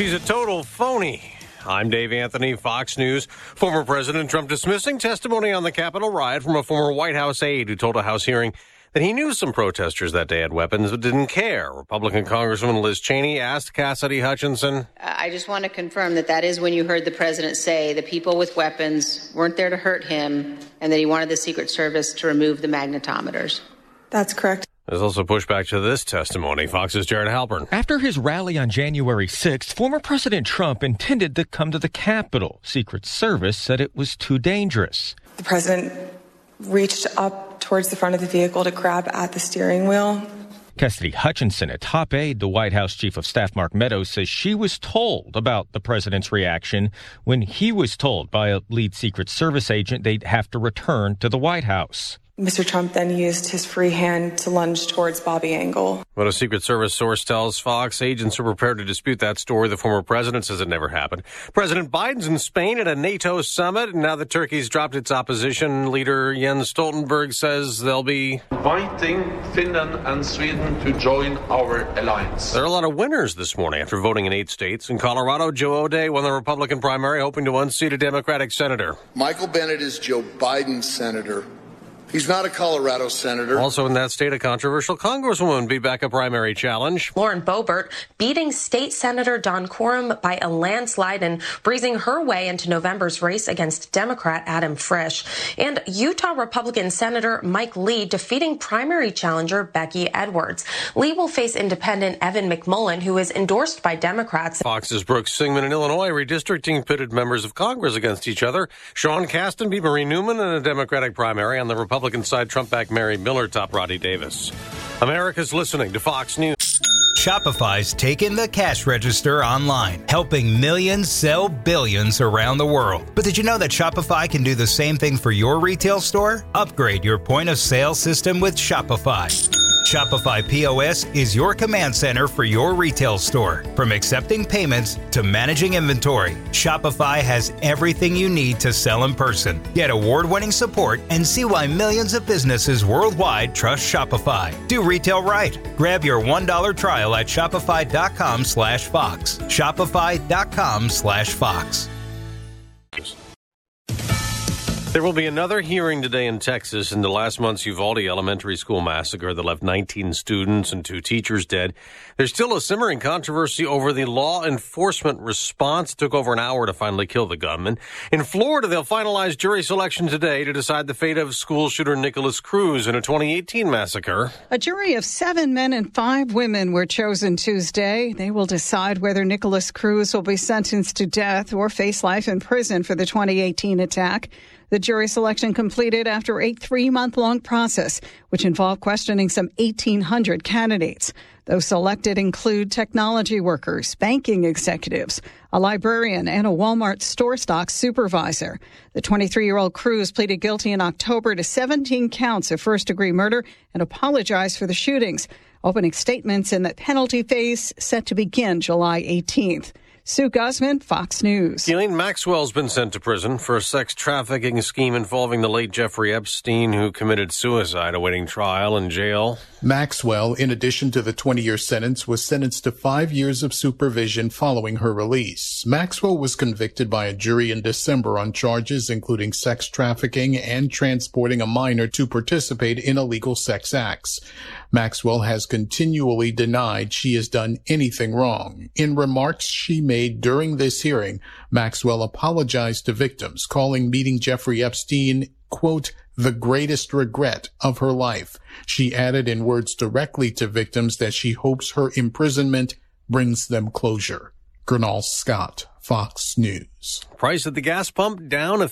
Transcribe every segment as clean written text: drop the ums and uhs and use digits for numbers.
She's a total phony. I'm Dave Anthony, Fox News. Former President Trump dismissing testimony on the Capitol riot from a former White House aide who told a House hearing that he knew some protesters that day had weapons but didn't care. Republican Congresswoman Liz Cheney asked Cassidy Hutchinson. I just want to confirm that is when you heard the president say the people with weapons weren't there to hurt him and that he wanted the Secret Service to remove the magnetometers. That's correct. There's also pushback to this testimony. Fox's Jared Halpern. After his rally on January 6th, former President Trump intended to come to the Capitol. Secret Service said it was too dangerous. The president reached up towards the front of the vehicle to grab at the steering wheel. Cassidy Hutchinson, a top aide to White House Chief of Staff Mark Meadows, says she was told about the president's reaction when he was told by a lead Secret Service agent they'd have to return to the White House. Mr. Trump then used his free hand to lunge towards Bobby Engel. But a Secret Service source tells Fox agents are prepared to dispute that story. The former president says it never happened. President Biden's in Spain at a NATO summit, and now that Turkey's dropped its opposition, leader Jens Stoltenberg says they'll be inviting Finland and Sweden to join our alliance. There are a lot of winners this morning after voting in 8 states. In Colorado, Joe O'Dea won the Republican primary, hoping to unseat a Democratic senator. Michael Bennet is Joe Biden's senator. He's not a Colorado senator. Also in that state, a controversial congresswoman beat back a primary challenge. Lauren Boebert beating State Senator Don Quorum by a landslide and breezing her way into November's race against Democrat Adam Frisch. And Utah Republican Senator Mike Lee defeating primary challenger Becky Edwards. Lee will face independent Evan McMullin, who is endorsed by Democrats. Fox's Brooks Singman in Illinois redistricting pitted members of Congress against each other. Sean Casten beat Marie Newman in a Democratic primary. On the Republican side, Trump-backed Mary Miller topped Roddy Davis. America's listening to Fox News. Shopify's taken the cash register online, helping millions sell billions around the world. But did you know that Shopify can do the same thing for your retail store? Upgrade your point-of-sale system with Shopify. Shopify POS is your command center for your retail store. From accepting payments to managing inventory, Shopify has everything you need to sell in person. Get award-winning support and see why millions of businesses worldwide trust Shopify. Do retail right. Grab your $1 trial at shopify.com/Fox. Shopify.com/Fox. There will be another hearing today in Texas into last month's Uvalde Elementary School massacre that left 19 students and 2 teachers dead. There's still a simmering controversy over the law enforcement response. It took over an hour to finally kill the gunman. In Florida, they'll finalize jury selection today to decide the fate of school shooter Nicholas Cruz in a 2018 massacre. A jury of 7 men and 5 women were chosen Tuesday. They will decide whether Nicholas Cruz will be sentenced to death or face life in prison for the 2018 attack. The jury selection completed after a 3-month-long process, which involved questioning some 1,800 candidates. Those selected include technology workers, banking executives, a librarian, and a Walmart store stock supervisor. The 23-year-old Cruz pleaded guilty in October to 17 counts of first-degree murder and apologized for the shootings. Opening statements in the penalty phase set to begin July 18th. Sue Guzman, Fox News. Ghislaine Maxwell's been sent to prison for a sex trafficking scheme involving the late Jeffrey Epstein, who committed suicide awaiting trial in jail. Maxwell, in addition to the 20-year sentence, was sentenced to 5 years of supervision following her release. Maxwell was convicted by a jury in December on charges including sex trafficking and transporting a minor to participate in illegal sex acts. Maxwell has continually denied she has done anything wrong. In remarks she made during this hearing, Maxwell apologized to victims, calling meeting Jeffrey Epstein, quote, the greatest regret of her life. She added in words directly to victims that she hopes her imprisonment brings them closure. Gernal Scott, Fox News. Price at the gas pump down a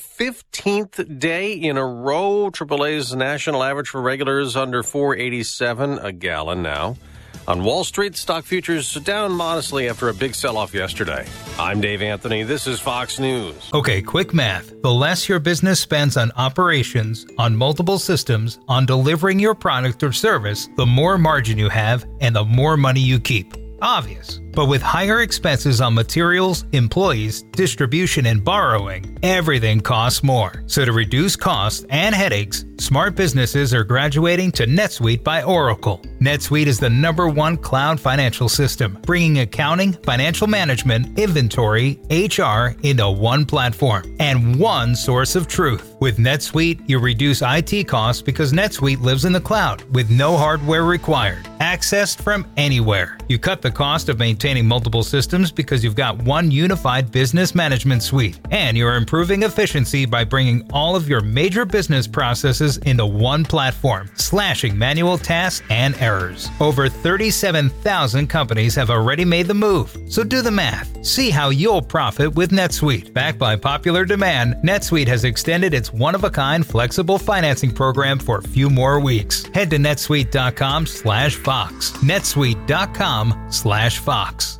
15th day in a row. AAA's national average for regulars under $4.87 a gallon now. On Wall Street, stock futures down modestly after a big sell-off yesterday. I'm Dave Anthony. This is Fox News. Okay, quick math. The less your business spends on operations, on multiple systems, on delivering your product or service, the more margin you have and the more money you keep. Obvious. But with higher expenses on materials, employees, distribution, and borrowing, everything costs more. So to reduce costs and headaches, smart businesses are graduating to NetSuite by Oracle. NetSuite is the #1 cloud financial system, bringing accounting, financial management, inventory, HR into one platform and one source of truth. With NetSuite, you reduce IT costs because NetSuite lives in the cloud with no hardware required, accessed from anywhere. You cut the cost of maintaining multiple systems because you've got one unified business management suite, and you're improving efficiency by bringing all of your major business processes into one platform, slashing manual tasks and errors. Over 37,000 companies have already made the move, so do the math. See how you'll profit with NetSuite. Backed by popular demand, NetSuite has extended its one-of-a-kind flexible financing program for a few more weeks. Head to netsuite.com/Fox. netsuite.com/Fox.